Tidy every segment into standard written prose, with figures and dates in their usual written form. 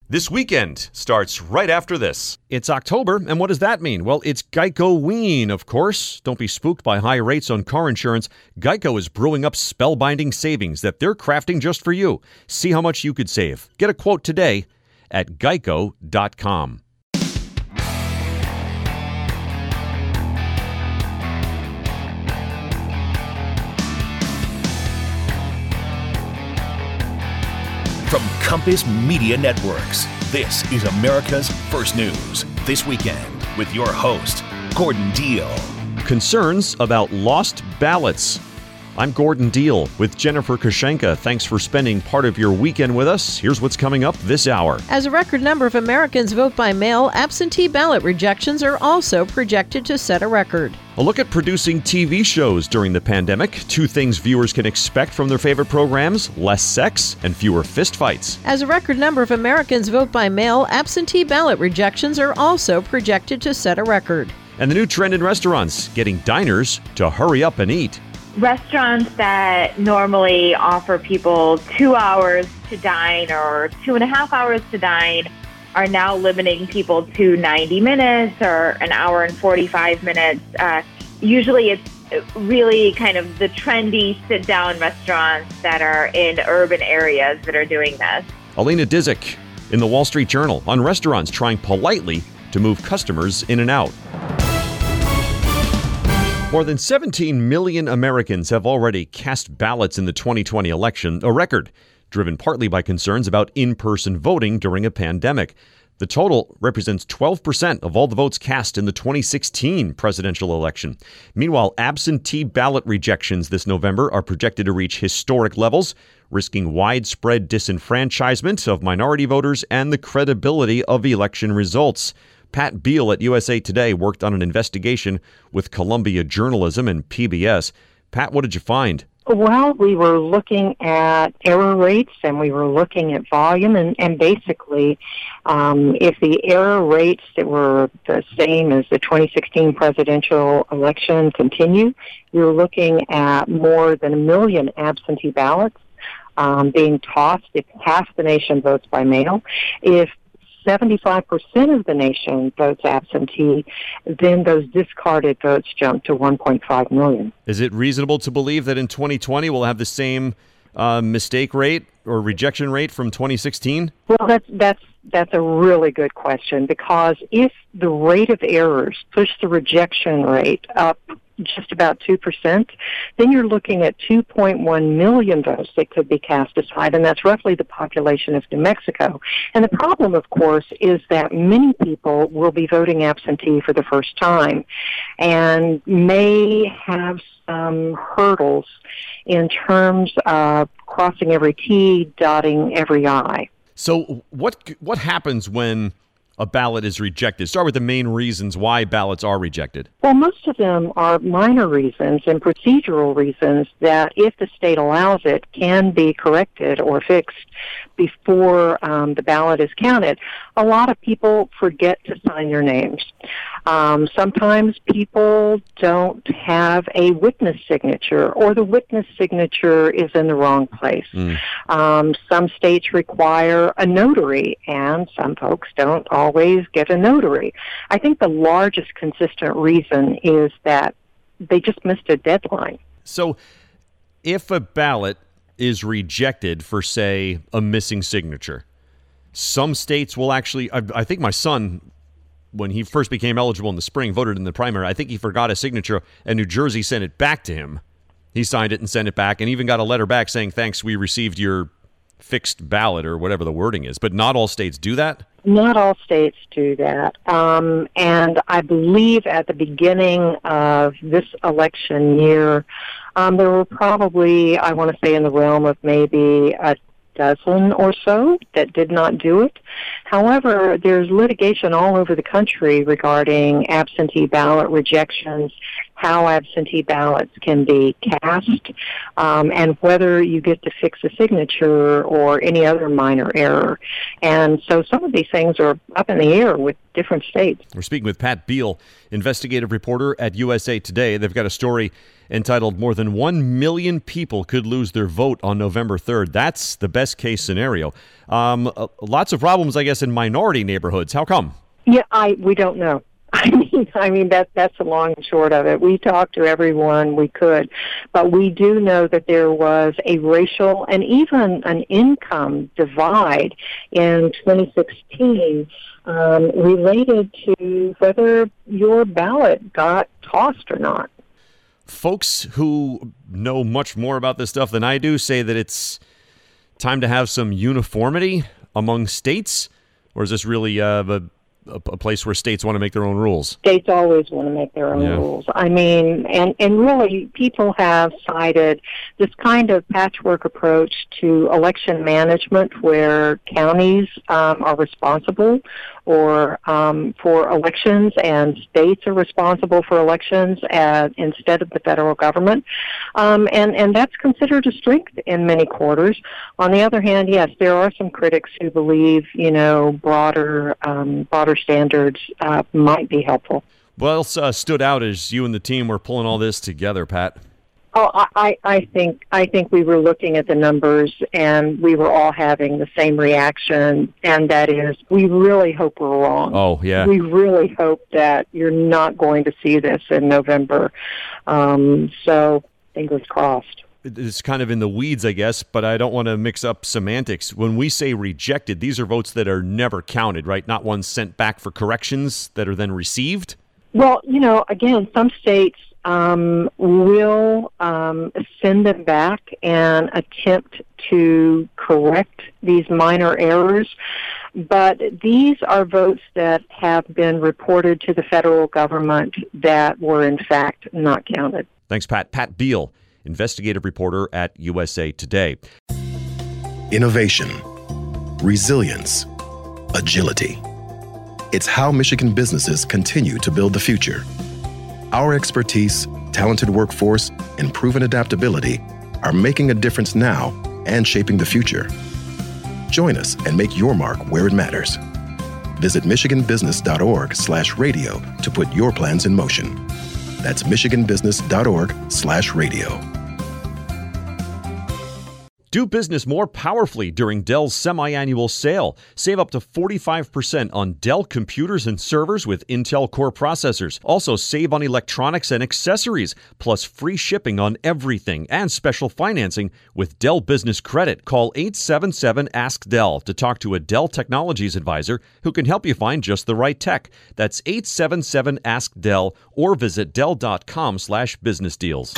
This weekend starts right after this. It's October, and what does that mean? Well, it's Geico-ween, of course. Don't be spooked by high rates on car insurance. Geico is brewing up spellbinding savings that they're crafting just for you. See how much you could save. Get a quote today at geico.com. From Compass Media Networks, this is America's First News This Weekend with your host, Gordon Deal. Concerns about lost ballots. I'm Gordon Deal with Jennifer Kushenka. Thanks for spending part of your weekend with us. Here's what's coming up this hour. As a record number of Americans vote by mail, absentee ballot rejections are also projected to set a record. A look at producing TV shows during the pandemic. 2 things viewers can expect from their favorite programs: less sex and fewer fistfights. As a record number of Americans vote by mail, absentee ballot rejections are also projected to set a record. And the new trend in restaurants, getting diners to hurry up and eat. Restaurants that normally offer people 2 hours to dine or 2.5 hours to dine are now limiting people to 90 minutes or an hour and 45 minutes. Usually it's really kind of the trendy sit-down restaurants that are in urban areas that are doing this. Alina Dzik in the Wall Street Journal on restaurants trying politely to move customers in and out. More than 17 million Americans have already cast ballots in the 2020 election, a record driven partly by concerns about in-person voting during a pandemic. The total represents 12% of all the votes cast in the 2016 presidential election. Meanwhile, absentee ballot rejections this November are projected to reach historic levels, risking widespread disenfranchisement of minority voters and the credibility of election results. Pat Beal at USA Today worked on an investigation with Columbia Journalism and PBS. Pat, what did you find? Well, we were looking at error rates and we were looking at volume and basically if the error rates that were the same as the 2016 presidential election continue, you're looking at more than 1 million absentee ballots being tossed if half the nation votes by mail. If 75% of the nation votes absentee, then those discarded votes jump to 1.5 million. Is it reasonable to believe that in 2020 we'll have the same mistake rate or rejection rate from 2016? Well, that's a really good question, because if the rate of errors push the rejection rate up just about 2%, then you're looking at 2.1 million votes that could be cast aside, and that's roughly the population of New Mexico. And the problem, of course, is that many people will be voting absentee for the first time and may have some hurdles in terms of crossing every T, dotting every I. So what happens when a ballot is rejected? Start with the main reasons why ballots are rejected. Well, most of them are minor reasons and procedural reasons that, if the state allows it, can be corrected or fixed before the ballot is counted. A lot of people forget to sign their names. Sometimes people don't have a witness signature, or the witness signature is in the wrong place. Some states require a notary, and some folks don't always get a notary. I think the largest consistent reason is that they just missed a deadline. So if a ballot is rejected for, say, a missing signature, some states will actually, I think my son, when he first became eligible in the spring, voted in the primary. I think he forgot a signature, and New Jersey sent it back to him. He signed it and sent it back, and even got a letter back saying, thanks, we received your fixed ballot, or whatever the wording is. But not all states do that? Not all states do that. And I believe at the beginning of this election year, there were probably, I want to say, in the realm of maybe a dozen or so that did not do it. However, there's litigation all over the country regarding absentee ballot rejections, how absentee ballots can be cast, and whether you get to fix a signature or any other minor error. And so some of these things are up in the air with different states. We're speaking with Pat Beal, investigative reporter at USA Today. They've got a story entitled "More Than 1 Million People Could Lose Their Vote on November 3rd. That's the best case scenario. Lots of problems, I guess, in minority neighborhoods. How come? Yeah, we don't know. I mean that's the long and short of it. We talked to everyone we could, but we do know that there was a racial and even an income divide in 2016 related to whether your ballot got tossed or not. Folks who know much more about this stuff than I do say that it's time to have some uniformity among states, or is this really a place where states want to make their own rules? States always want to make their own rules. I mean, and really people have cited this kind of patchwork approach to election management where counties are responsible or for elections and states are responsible for elections instead of the federal government. And that's considered a strength in many quarters. On the other hand, yes, there are some critics who believe, broader standards might be helpful. What else stood out as you and the team were pulling all this together, Pat? Oh, I think we were looking at the numbers and we were all having the same reaction, and that is we really hope we're wrong. Oh, yeah. We really hope that you're not going to see this in November. So fingers crossed. It's kind of in the weeds, I guess, but I don't want to mix up semantics. When we say rejected, these are votes that are never counted, right? Not ones sent back for corrections that are then received? Well, again, some states will send them back and attempt to correct these minor errors. But these are votes that have been reported to the federal government that were, in fact, not counted. Thanks, Pat. Pat Beal, investigative reporter at USA Today. Innovation, resilience, agility. It's how Michigan businesses continue to build the future. Our expertise, talented workforce, and proven adaptability are making a difference now and shaping the future. Join us and make your mark where it matters. Visit michiganbusiness.org/radio to put your plans in motion. That's michiganbusiness.org/radio. Do business more powerfully during Dell's semi-annual sale. Save up to 45% on Dell computers and servers with Intel Core processors. Also save on electronics and accessories, plus free shipping on everything and special financing with Dell Business Credit. Call 877-ASK-DELL to talk to a Dell Technologies advisor who can help you find just the right tech. That's 877-ASK-DELL or visit Dell.com/business deals.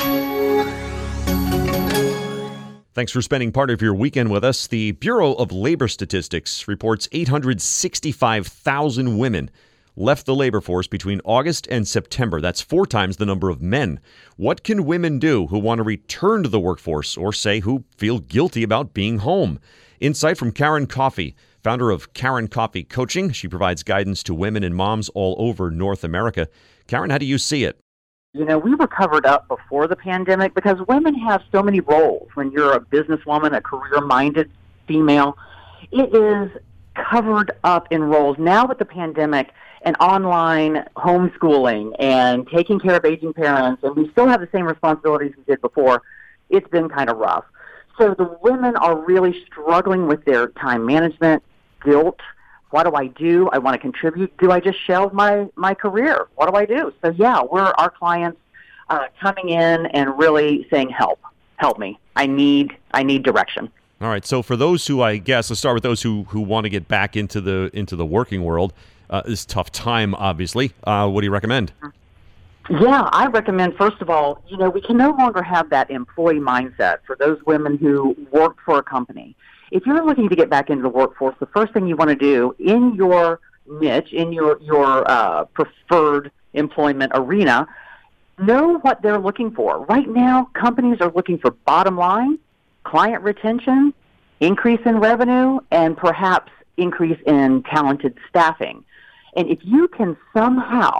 Thanks for spending part of your weekend with us. The Bureau of Labor Statistics reports 865,000 women left the labor force between August and September. That's 4 times the number of men. What can women do who want to return to the workforce or, say, who feel guilty about being home? Insight from Karen Coffey, founder of Karen Coffey Coaching. She provides guidance to women and moms all over North America. Karen, how do you see it? We were covered up before the pandemic because women have so many roles. When you're a businesswoman, a career-minded female, it is covered up in roles. Now with the pandemic and online homeschooling and taking care of aging parents, and we still have the same responsibilities we did before, it's been kind of rough. So the women are really struggling with their time management, guilt. What do I do? I want to contribute. Do I just shelve my career? What do I do? So, our clients coming in and really saying, help me. I need direction. All right. So for those who, I guess, let's start with those who want to get back into the working world, this tough time, obviously. What do you recommend? Yeah, I recommend, first of all, we can no longer have that employee mindset for those women who worked for a company. If you're looking to get back into the workforce, the first thing you want to do in your niche, in your preferred employment arena, know what they're looking for. Right now, companies are looking for bottom line, client retention, increase in revenue, and perhaps increase in talented staffing. And if you can somehow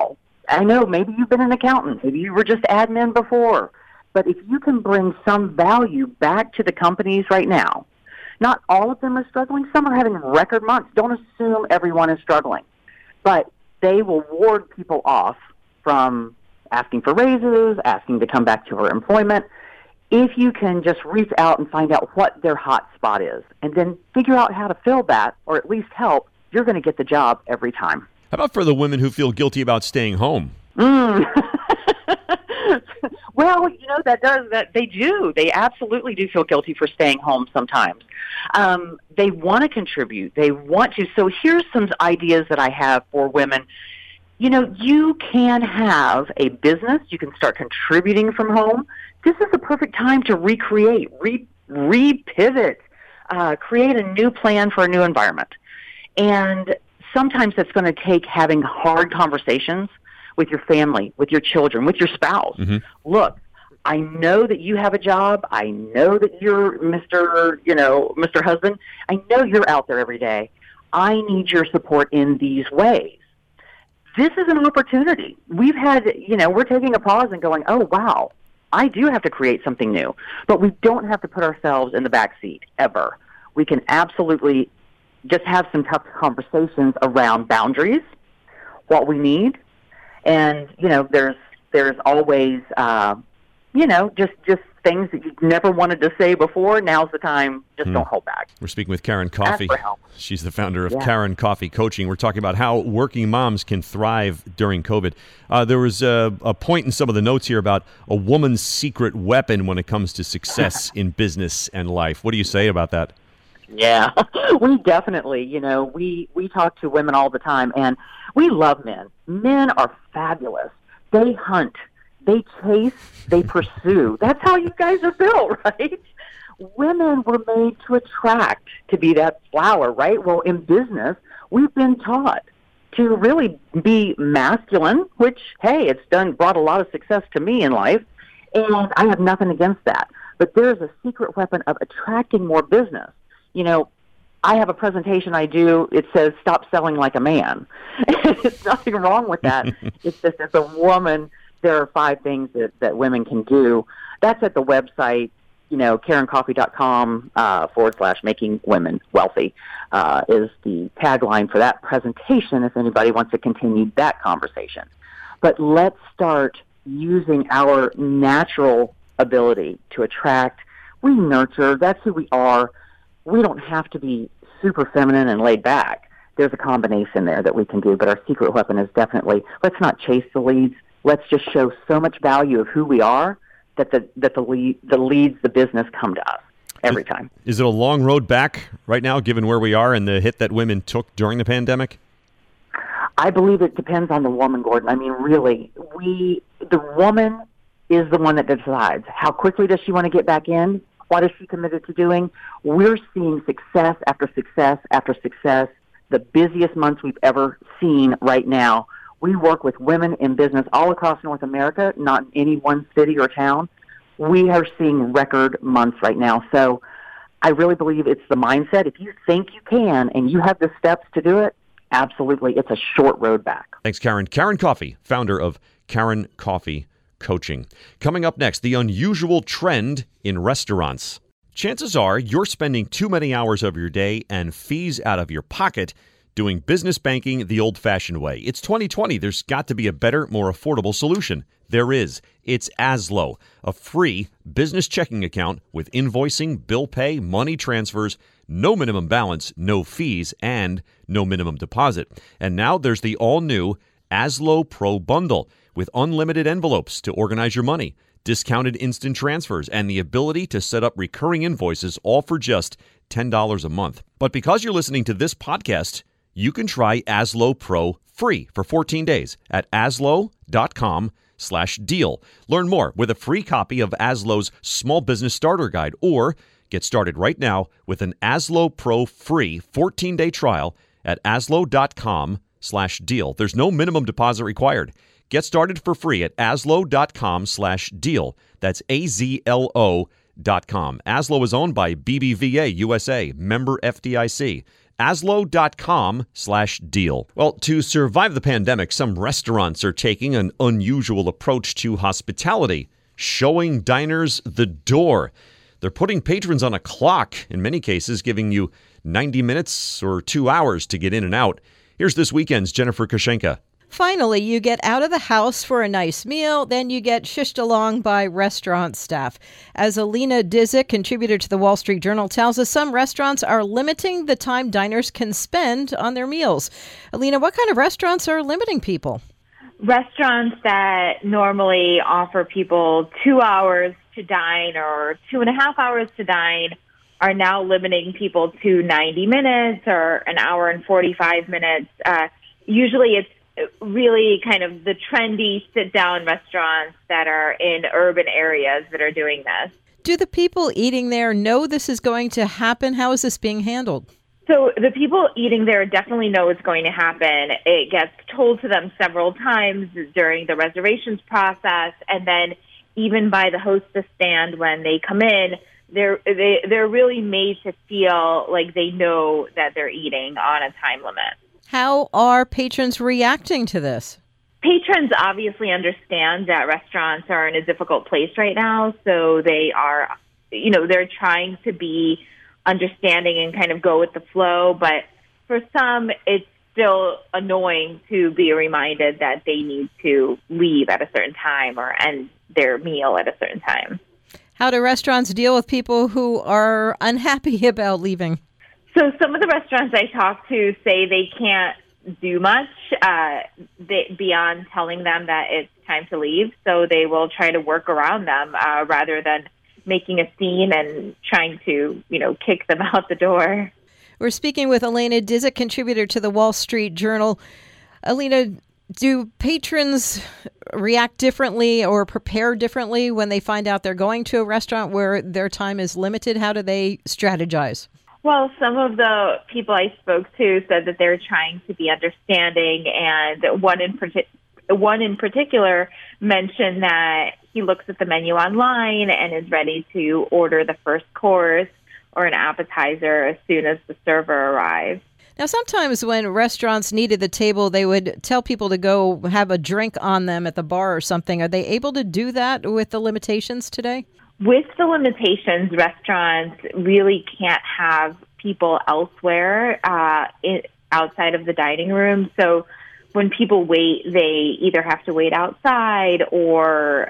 I know maybe you've been an accountant, maybe you were just admin before, but if you can bring some value back to the companies right now, not all of them are struggling. Some are having record months. Don't assume everyone is struggling, but they will ward people off from asking for raises, asking to come back to her employment. If you can just reach out and find out what their hot spot is and then figure out how to fill that or at least help, you're going to get the job every time. How about for the women who feel guilty about staying home? Well, they do. They absolutely do feel guilty for staying home sometimes. They want to contribute. They want to. So here's some ideas that I have for women. You can have a business. You can start contributing from home. This is the perfect time to recreate, repivot, create a new plan for a new environment. And sometimes it's going to take having hard conversations with your family, with your children, with your spouse. Mm-hmm. Look, I know that you have a job. I know that you're Mr. Husband. I know you're out there every day. I need your support in these ways. This is an opportunity. We've had, we're taking a pause and going, oh, wow, I do have to create something new. But we don't have to put ourselves in the back seat ever. We can absolutely just have some tough conversations around boundaries, what we need. And, there's always, just things that you never wanted to say before. Now's the time. Just don't hold back. We're speaking with Karen Coffey. Ask for help. She's the founder of Karen Coffey Coaching. We're talking about how working moms can thrive during COVID. There was a point in some of the notes here about a woman's secret weapon when it comes to success in business and life. What do you say about that? Yeah, we definitely, we talk to women all the time, and we love men. Men are fabulous. They hunt, they chase, they pursue. That's how you guys are built, right? Women were made to attract, to be that flower, right? Well, in business, we've been taught to really be masculine, which, hey, brought a lot of success to me in life, and I have nothing against that. But there's a secret weapon of attracting more business. I have a presentation I do. It says, stop selling like a man. There's nothing wrong with that. It's just as a woman, there are 5 things that women can do. That's at the website, KarenCoffey.com /making women wealthy is the tagline for that presentation if anybody wants to continue that conversation. But let's start using our natural ability to attract. We nurture. That's who we are. We don't have to be super feminine and laid back. There's a combination there that we can do, but our secret weapon is definitely, let's not chase the leads. Let's just show so much value of who we are that the leads, the business come to us every time. Is it a long road back right now, given where we are and the hit that women took during the pandemic? I believe it depends on the woman, Gordon. I mean, really, the woman is the one that decides. How quickly does she want to get back in? What is she committed to doing? We're seeing success after success after success, the busiest months we've ever seen right now. We work with women in business all across North America, not in any one city or town. We are seeing record months right now. So I really believe it's the mindset. If you think you can and you have the steps to do it, absolutely, it's a short road back. Thanks, Karen. Karen Coffey, founder of Karen Coffey Coaching. Coming up next, the unusual trend in restaurants. Chances are you're spending too many hours of your day and fees out of your pocket doing business banking the old-fashioned way. It's 2020. There's got to be a better, more affordable solution. There is. It's Azlo, a free business checking account with invoicing, bill pay, money transfers, no minimum balance, no fees, and no minimum deposit. And now there's the all-new Azlo Pro Bundle with unlimited envelopes to organize your money, discounted instant transfers, and the ability to set up recurring invoices, all for just $10 a month. But because you're listening to this podcast, you can try Azlo Pro free for 14 days at azlo.com/deal. Learn more with a free copy of Azlo's Small Business Starter Guide, or get started right now with an Azlo Pro free 14-day trial at azlo.com/deal. There's no minimum deposit required. Get started for free at azlo.com/deal. That's AZLO.com. Azlo is owned by BBVA USA, member FDIC. aslo.com/deal. Well, to survive the pandemic, some restaurants are taking an unusual approach to hospitality, showing diners the door. They're putting patrons on a clock, in many cases giving you 90 minutes or 2 hours to get in and out. Here's this weekend's Jennifer Kushenka. Finally, you get out of the house for a nice meal, then you get shushed along by restaurant staff. As Alina Dzik, contributor to the Wall Street Journal, tells us, some restaurants are limiting the time diners can spend on their meals. Alina, what kind of restaurants are limiting people? Restaurants that normally offer people 2 hours to dine or 2.5 hours to dine are now limiting people to 90 minutes or an hour and 45 minutes. Usually it's really kind of the trendy sit-down restaurants that are in urban areas that are doing this. Do the people eating there know this is going to happen? How is this being handled? So the people eating there definitely know it's going to happen. It gets told to them several times during the reservations process, and then even by the hostess stand when they come in, they're really made to feel like they know that they're eating on a time limit. How are patrons reacting to this? Patrons obviously understand that restaurants are in a difficult place right now, so they are, they're trying to be understanding and kind of go with the flow. But for some, it's still annoying to be reminded that they need to leave at a certain time or end their meal at a certain time. How do restaurants deal with people who are unhappy about leaving? So some of the restaurants I talk to say they can't do much beyond telling them that it's time to leave. So they will try to work around them rather than making a scene and trying to, kick them out the door. We're speaking with Alina Dzik, contributor to the Wall Street Journal. Alina, do patrons react differently or prepare differently when they find out they're going to a restaurant where their time is limited? How do they strategize? Well, some of the people I spoke to said that they're trying to be understanding, and one in particular mentioned that he looks at the menu online and is ready to order the first course or an appetizer as soon as the server arrives. Now, sometimes when restaurants needed the table, they would tell people to go have a drink on them at the bar or something. Are they able to do that with the limitations today? With the limitations, restaurants really can't have people elsewhere outside of the dining room. So when people wait, they either have to wait outside or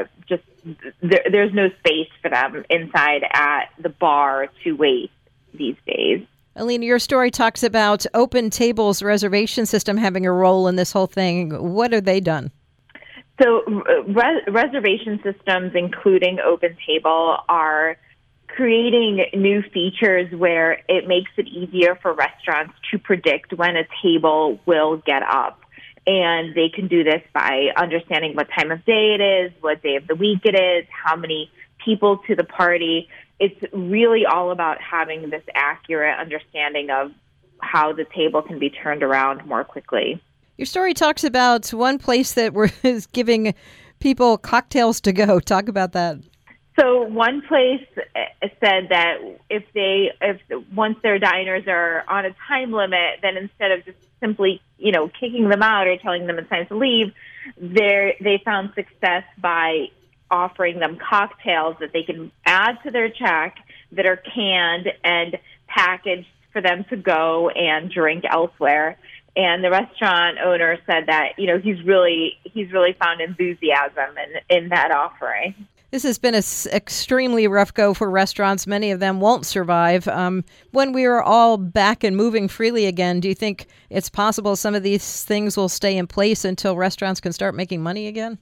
there's no space for them inside at the bar to wait these days. Alina, your story talks about Open Table's reservation system having a role in this whole thing. What have they done? So reservation systems, including Open Table, are creating new features where it makes it easier for restaurants to predict when a table will get up. And they can do this by understanding what time of day it is, what day of the week it is, how many people to the party. It's really all about having this accurate understanding of how the table can be turned around more quickly. Your story talks about one place that was giving people cocktails to go. Talk about that. So one place said that if once their diners are on a time limit, then instead of just simply, kicking them out or telling them it's time to leave, they found success by offering them cocktails that they can add to their check that are canned and packaged for them to go and drink elsewhere. And the restaurant owner said that, he's really found enthusiasm in that offering. This has been an extremely rough go for restaurants. Many of them won't survive. When we are all back and moving freely again, do you think it's possible some of these things will stay in place until restaurants can start making money again?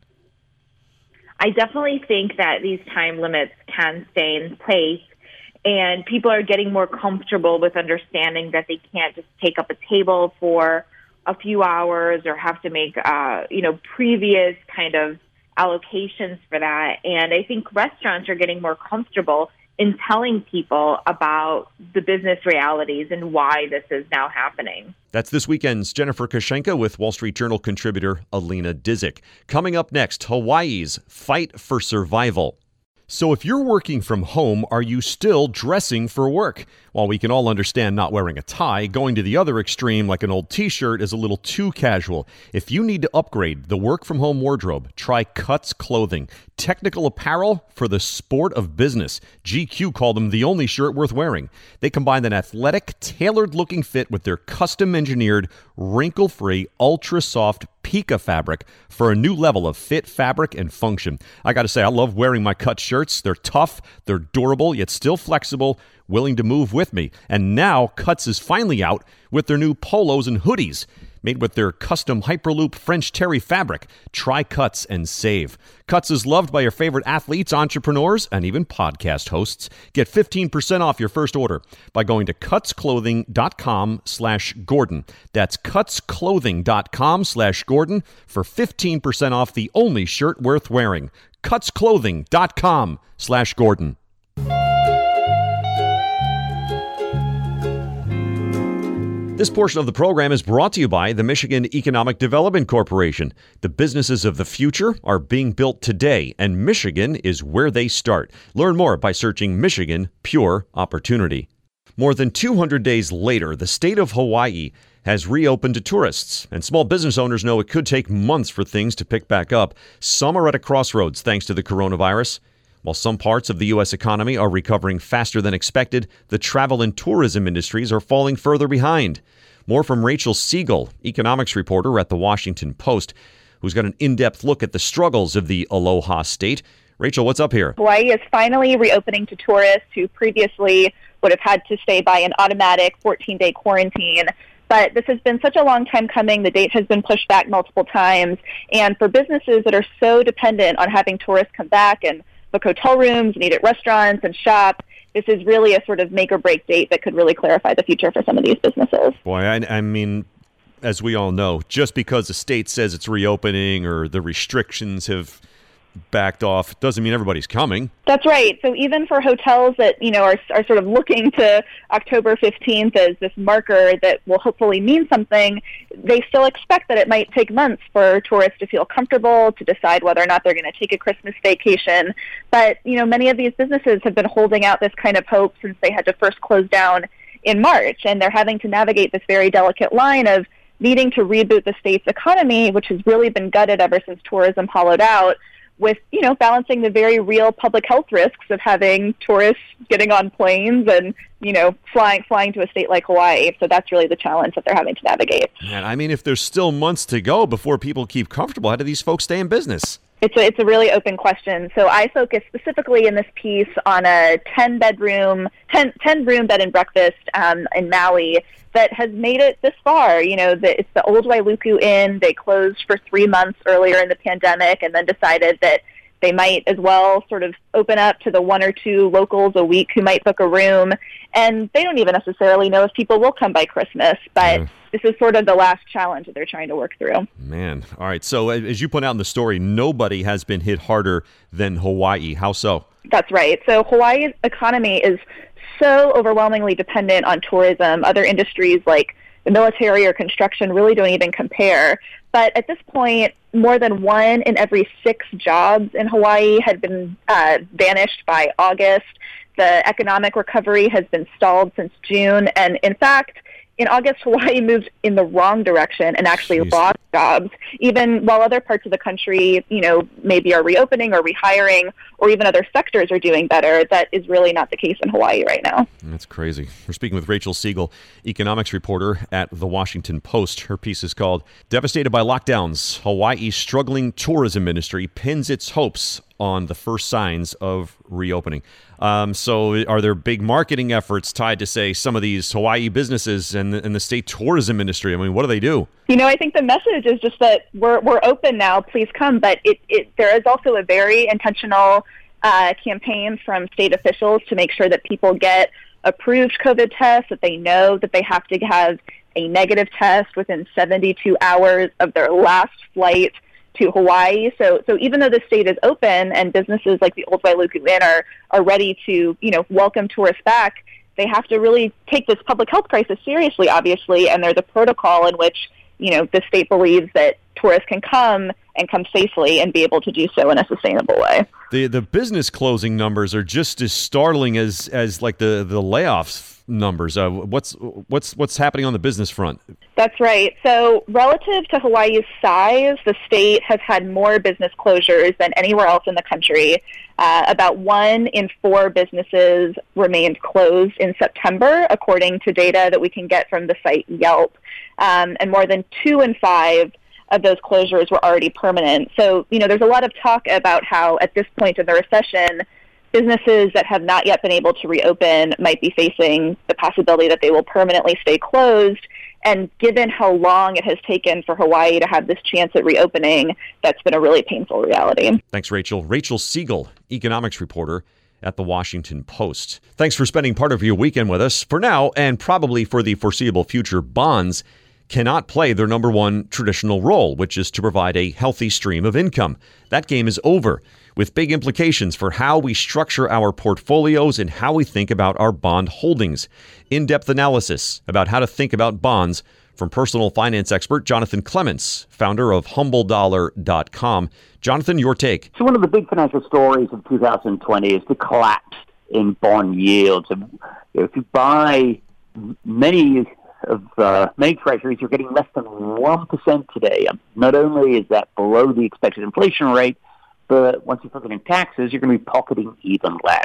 I definitely think that these time limits can stay in place, and people are getting more comfortable with understanding that they can't just take up a table for a few hours or have to make, previous kind of allocations for that. And I think restaurants are getting more comfortable in telling people about the business realities and why this is now happening. That's this weekend's Jennifer Kushenka with Wall Street Journal contributor Alina Dzik. Coming up next, Hawaii's fight for survival. So if you're working from home, are you still dressing for work? While we can all understand not wearing a tie, going to the other extreme, like an old t-shirt, is a little too casual. If you need to upgrade the work-from-home wardrobe, try Cuts Clothing. Technical apparel for the sport of business. GQ called them the only shirt worth wearing. They combine an athletic, tailored-looking fit with their custom-engineered, wrinkle-free, ultra-soft Pika fabric for a new level of fit, fabric, and function. I got to say, I love wearing my Cuts shirts. They're tough, they're durable, yet still flexible, willing to move with me. And now Cuts is finally out with their new polos and hoodies made with their custom Hyperloop French terry fabric. Try Cuts and save. Cuts is loved by your favorite athletes, entrepreneurs, and even podcast hosts. Get 15% off your first order by going to cutsclothing.com/Gordon. That's cutsclothing.com/Gordon for 15% off the only shirt worth wearing. cutsclothing.com/Gordon. This portion of the program is brought to you by the Michigan Economic Development Corporation. The businesses of the future are being built today, and Michigan is where they start. Learn more by searching Michigan Pure Opportunity. More than 200 days later, the state of Hawaii has reopened to tourists, and small business owners know it could take months for things to pick back up. Some are at a crossroads thanks to the coronavirus. While some parts of the U.S. economy are recovering faster than expected, the travel and tourism industries are falling further behind. More from Rachel Siegel, economics reporter at The Washington Post, who's got an in-depth look at the struggles of the Aloha State. Rachel, what's up here? Hawaii is finally reopening to tourists who previously would have had to stay by an automatic 14-day quarantine. But this has been such a long time coming. The date has been pushed back multiple times. And for businesses that are so dependent on having tourists come back and book hotel rooms and eat at restaurants and shop, this is really a sort of make or break date that could really clarify the future for some of these businesses. Boy, I mean, as we all know, just because the state says it's reopening or the restrictions have backed off doesn't mean everybody's coming. That's right. So even for hotels that, are sort of looking to October 15th as this marker that will hopefully mean something, they still expect that it might take months for tourists to feel comfortable, to decide whether or not they're going to take a Christmas vacation. But, many of these businesses have been holding out this kind of hope since they had to first close down in March, and they're having to navigate this very delicate line of needing to reboot the state's economy, which has really been gutted ever since tourism hollowed out, with, balancing the very real public health risks of having tourists getting on planes and, flying to a state like Hawaii. So that's really the challenge that they're having to navigate. Man, I mean, if there's still months to go before people keep comfortable, how do these folks stay in business? It's a really open question. So I focus specifically in this piece on a 10-room bed and breakfast in Maui that has made it this far. It's the old Wailuku Inn. They closed for 3 months earlier in the pandemic and then decided that they might as well sort of open up to the 1 or 2 locals a week who might book a room. And they don't even necessarily know if people will come by Christmas, but this is sort of the last challenge that they're trying to work through. Man. All right. So as you point out in the story, nobody has been hit harder than Hawaii. How so? That's right. So Hawaii's economy is so overwhelmingly dependent on tourism. Other industries like the military or construction really don't even compare. But at this point, more than 1 in every 6 jobs in Hawaii had been vanished by August. The economic recovery has been stalled since June. And in fact, in August, Hawaii moved in the wrong direction and actually lost jobs, even while other parts of the country, maybe are reopening or rehiring, or even other sectors are doing better. That is really not the case in Hawaii right now. That's crazy. We're speaking with Rachel Siegel, economics reporter at The Washington Post. Her piece is called "Devastated by Lockdowns, Hawaii's Struggling Tourism Industry Pins Its Hopes on the First Signs of Reopening." So are there big marketing efforts tied to, say, some of these Hawaii businesses and the state tourism industry? I mean, what do they do? I think the message is just that we're open now, please come. But there is also a very intentional campaign from state officials to make sure that people get approved COVID tests, that they know that they have to have a negative test within 72 hours of their last flight to Hawaii. So even though the state is open and businesses like the Old Wailuku Inn are ready to, welcome tourists back, they have to really take this public health crisis seriously, obviously, and there's a protocol in which, the state believes that tourists can come and come safely and be able to do so in a sustainable way. The business closing numbers are just as startling as like the layoffs numbers. What's happening on the business front? That's right. So relative to Hawaii's size, the state has had more business closures than anywhere else in the country. About 1 in 4 businesses remained closed in September, according to data that we can get from the site Yelp. And more than 2 in 5 of those closures were already permanent. So, there's a lot of talk about how at this point in the recession, businesses that have not yet been able to reopen might be facing the possibility that they will permanently stay closed. And given how long it has taken for Hawaii to have this chance at reopening, that's been a really painful reality. Thanks, Rachel. Rachel Siegel, economics reporter at The Washington Post. Thanks for spending part of your weekend with us. For now, and probably for the foreseeable future, bonds cannot play their number one traditional role, which is to provide a healthy stream of income. That game is over, with big implications for how we structure our portfolios and how we think about our bond holdings. In-depth analysis about how to think about bonds from personal finance expert Jonathan Clements, founder of HumbleDollar.com. Jonathan, your take. So one of the big financial stories of 2020 is the collapse in bond yields. And if you buy many treasuries, you're getting less than 1% today. Not only is that below the expected inflation rate, but once you factor in taxes, you're going to be pocketing even less.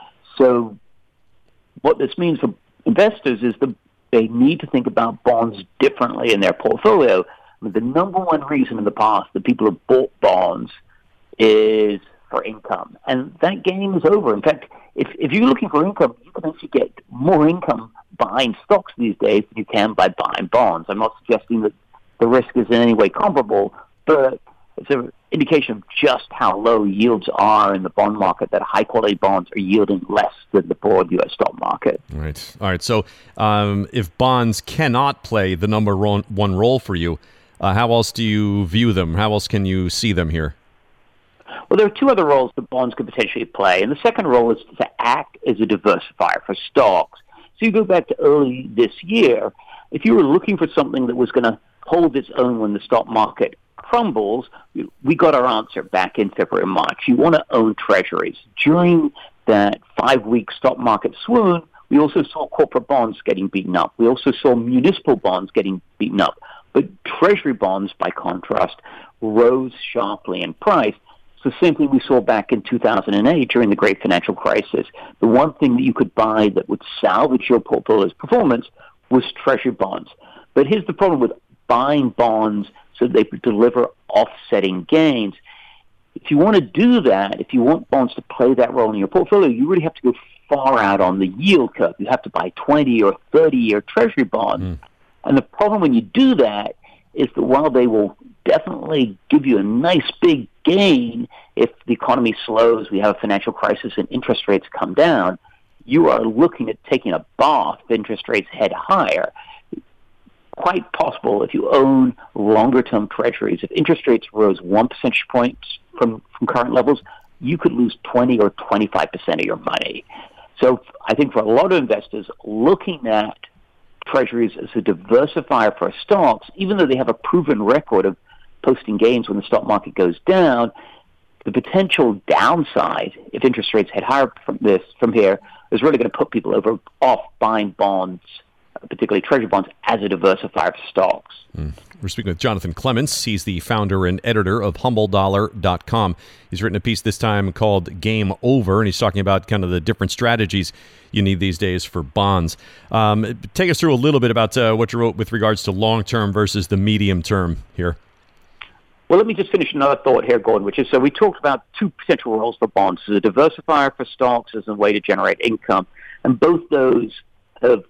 So what this means for investors is that they need to think about bonds differently in their portfolio. I mean, the number one reason in the past that people have bought bonds is for income. And that game is over. In fact, if you're looking for income, you can actually get more income buying stocks these days than you can by buying bonds. I'm not suggesting that the risk is in any way comparable, but it's an indication of just how low yields are in the bond market, that high-quality bonds are yielding less than the broad U.S. stock market. All right. So if bonds cannot play the number one role for you, how else do you view them? How else can you see them here? Well, there are 2 other roles that bonds could potentially play, and the second role is to act as a diversifier for stocks. So you go back to early this year, if you were looking for something that was going to hold its own when the stock market crumbles, we got our answer back in February and March. You want to own treasuries. During that 5-week stock market swoon, we also saw corporate bonds getting beaten up. We also saw municipal bonds getting beaten up. But treasury bonds, by contrast, rose sharply in price. So same thing we saw back in 2008 during the great financial crisis. The one thing that you could buy that would salvage your portfolio's performance was treasury bonds. But here's the problem with buying bonds so they could deliver offsetting gains. If you want to do that, if you want bonds to play that role in your portfolio, you really have to go far out on the yield curve. You have to buy 20 or 30-year treasury bonds. And the problem when you do that is that while they will definitely give you a nice big gain if the economy slows, we have a financial crisis, and interest rates come down, you are looking at taking a bath if interest rates head higher. Quite possible if you own longer-term treasuries. If interest rates rose 1 percentage point from current levels, you could lose 20 or 25% of your money. So I think for a lot of investors, looking at treasuries as a diversifier for stocks, even though they have a proven record of posting gains when the stock market goes down, the potential downside, if interest rates head higher from here, is really going to put people off buying bonds, particularly treasury bonds, as a diversifier for stocks. We're speaking with Jonathan Clements. He's the founder and editor of HumbleDollar.com. He's written a piece this time called Game Over, and he's talking about kind of the different strategies you need these days for bonds. Take us through a little bit about what you wrote with regards to long-term versus the medium-term here. Well, let me just finish another thought here, Gordon, which is, so we talked about 2 potential roles for bonds, as a diversifier for stocks, as a way to generate income, and both those have,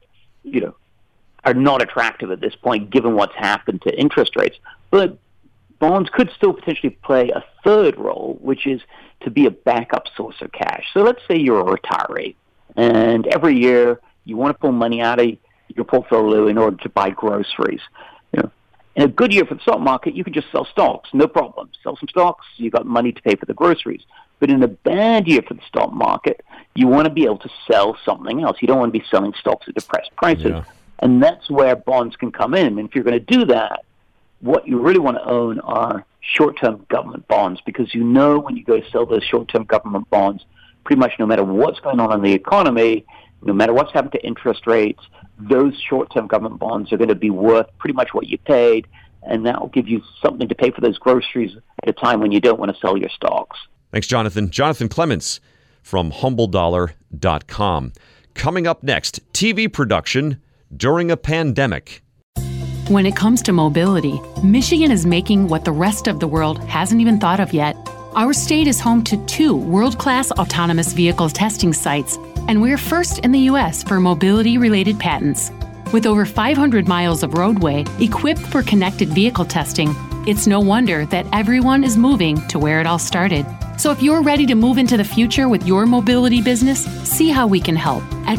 are not attractive at this point, given what's happened to interest rates. But bonds could still potentially play a third role, which is to be a backup source of cash. So let's say you're a retiree, and every year you want to pull money out of your portfolio in order to buy groceries. In a good year for the stock market, you can just sell stocks, no problem. Sell some stocks, you got money to pay for the groceries. But in a bad year for the stock market, you want to be able to sell something else. You don't want to be selling stocks at depressed prices. Yeah. And that's where bonds can come in. And if you're going to do that, what you really want to own are short-term government bonds, because you know when you go to sell those short-term government bonds, pretty much no matter what's going on in the economy, no matter what's happened to interest rates, those short-term government bonds are going to be worth pretty much what you paid, and that will give you something to pay for those groceries at a time when you don't want to sell your stocks. Thanks, Jonathan. Jonathan Clements from HumbleDollar.com. Coming up next, TV production during a pandemic. When it comes to mobility, Michigan is making what the rest of the world hasn't even thought of yet. Our state is home to 2 world-class autonomous vehicle testing sites, and we're first in the U.S. for mobility-related patents. With over 500 miles of roadway equipped for connected vehicle testing, it's no wonder that everyone is moving to where it all started. So if you're ready to move into the future with your mobility business, see how we can help at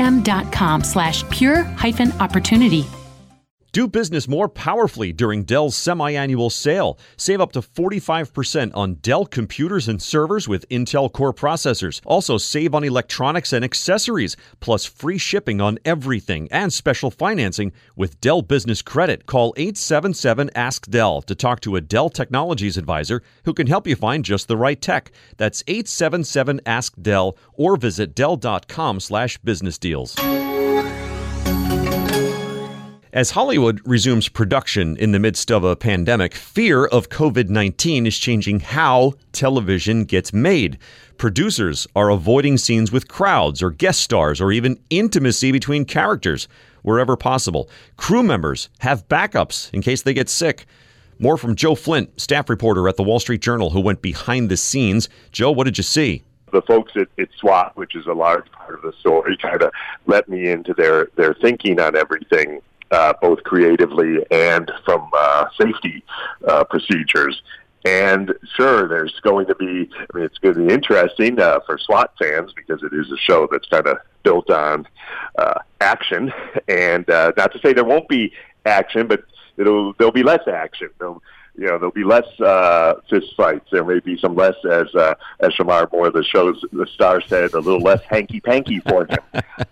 planetm.com/pure-opportunity. Do business more powerfully during Dell's semi-annual sale. Save up to 45% on Dell computers and servers with Intel Core processors. Also save on electronics and accessories, plus free shipping on everything and special financing with Dell Business Credit. Call 877-ASK-DELL to talk to a Dell Technologies advisor who can help you find just the right tech. That's 877-ASK-DELL or visit Dell.com/business deals. As Hollywood resumes production in the midst of a pandemic, fear of COVID-19 is changing how television gets made. Producers are avoiding scenes with crowds or guest stars or even intimacy between characters wherever possible. Crew members have backups in case they get sick. More from Joe Flint, staff reporter at the Wall Street Journal, who went behind the scenes. Joe, what did you see? The folks at SWAT, which is a large part of the story, kind of let me into their thinking on everything. Both creatively and from safety procedures. And sure, there's going to be, it's going to be interesting for SWAT fans because it is a show that's kind of built on action. And not to say there won't be action, but there'll be less action. There'll be less fist fights. There may be some less, as Shamar Moore, the star said, a little less hanky-panky for him.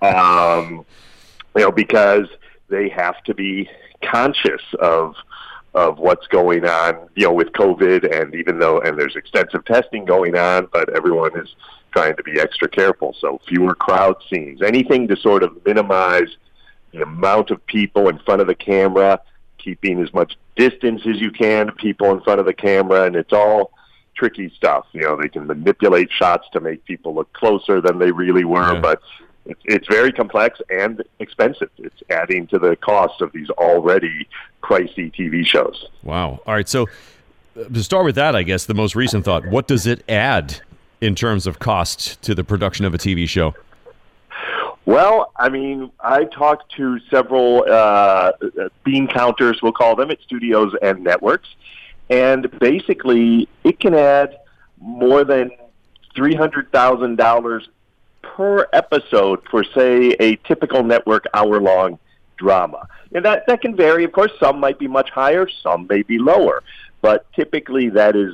Because they have to be conscious of what's going on, with COVID, and there's extensive testing going on, but everyone is trying to be extra careful. So fewer crowd scenes, anything to sort of minimize the amount of people in front of the camera, keeping as much distance as you can to people in front of the camera, and it's all tricky stuff. They can manipulate shots to make people look closer than they really were, but it's very complex and expensive. It's adding to the cost of these already pricey TV shows. Wow. All right. So to start with that, I guess the most recent thought, what does it add in terms of cost to the production of a TV show? Well, I talked to several bean counters, we'll call them, at studios and networks. And basically, it can add more than $300,000 per episode for, say, a typical network hour-long drama. And that can vary. Of course, some might be much higher, some may be lower. But typically that is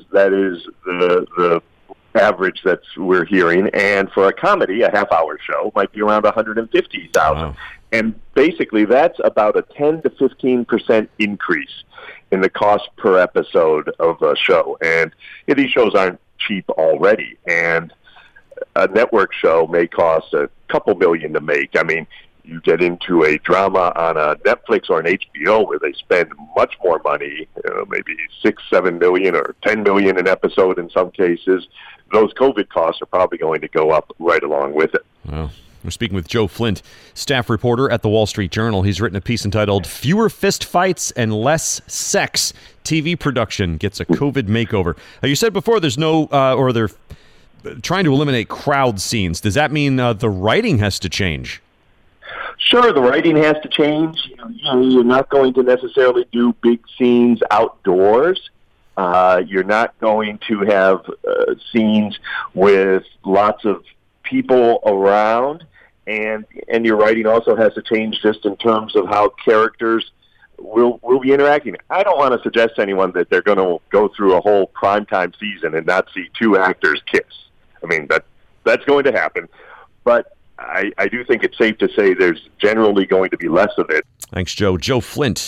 the average that we're hearing. And for a comedy, a half-hour show might be around $150,000. Wow. And basically that's about a 10 to 15% increase in the cost per episode of a show. And these shows aren't cheap already. And a network show may cost a couple million to make. You get into a drama on a Netflix or an HBO where they spend much more money, maybe $6-7 million or $10 million an episode in some cases. Those COVID costs are probably going to go up right along with it. Well, we're speaking with Joe Flint, staff reporter at the Wall Street Journal. He's written a piece entitled "Fewer Fist Fights and Less Sex. TV Production Gets a COVID Makeover." You said before there's no, or they're trying to eliminate crowd scenes. Does that mean the writing has to change? Sure, the writing has to change. You're not going to necessarily do big scenes outdoors. You're not going to have scenes with lots of people around, and your writing also has to change just in terms of how characters will be interacting. I don't want to suggest to anyone that they're going to go through a whole primetime season and not see two actors kiss. That's going to happen, but I do think it's safe to say there's generally going to be less of it. Thanks, Joe. Joe Flint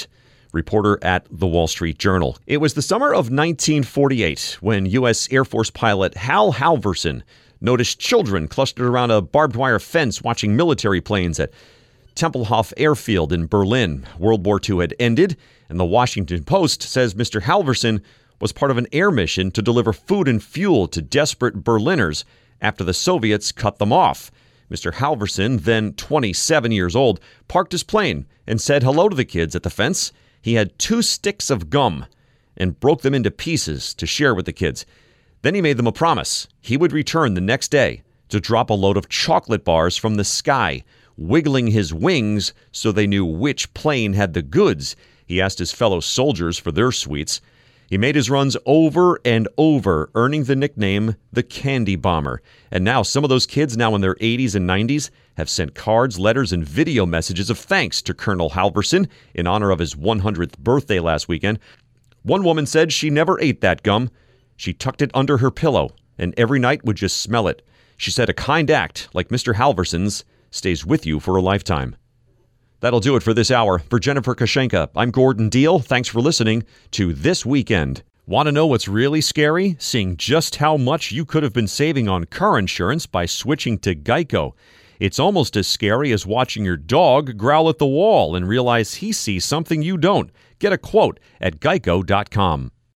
reporter at the Wall Street Journal. It was the summer of 1948 when U.S. Air Force pilot Hal Halvorson noticed children clustered around a barbed wire fence watching military planes at Tempelhof Airfield in Berlin. World War II had ended, and the Washington Post says Mr. Halvorson was part of an air mission to deliver food and fuel to desperate Berliners after the Soviets cut them off. Mr. Halvorson, then 27 years old, parked his plane and said hello to the kids at the fence. He had 2 sticks of gum and broke them into pieces to share with the kids. Then he made them a promise. He would return the next day to drop a load of chocolate bars from the sky, wiggling his wings so they knew which plane had the goods. He asked his fellow soldiers for their sweets. He made his runs over and over, earning the nickname the Candy Bomber. And now some of those kids, now in their 80s and 90s, have sent cards, letters, and video messages of thanks to Colonel Halvorson in honor of his 100th birthday last weekend. One woman said she never ate that gum. She tucked it under her pillow and every night would just smell it. She said a kind act, like Mr. Halvorson's, stays with you for a lifetime. That'll do it for this hour. For Jennifer Koshenka, I'm Gordon Deal. Thanks for listening to This Weekend. Want to know what's really scary? Seeing just how much you could have been saving on car insurance by switching to Geico. It's almost as scary as watching your dog growl at the wall and realize he sees something you don't. Get a quote at geico.com.